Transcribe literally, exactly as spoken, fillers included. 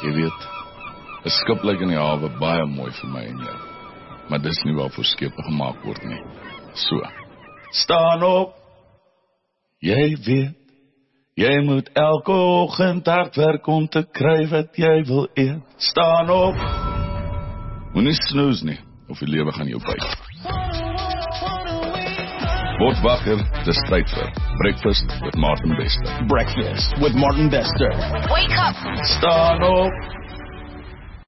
Jy weet, 'n skip lyk in die hawe baie mooi vir my en jou. Maar dis nie waarvoor skepe gemaak word nie. So, staan op! Jy weet, jy moet elke oggend hard werk om te kry wat jy wil eet. Staan op! Moenie snoes nie, of die lewe gaan jou byt. Word wakker, dis tyd vir Breakfast with Martin Bester. Breakfast with Martin Bester. Wake up! Staan op!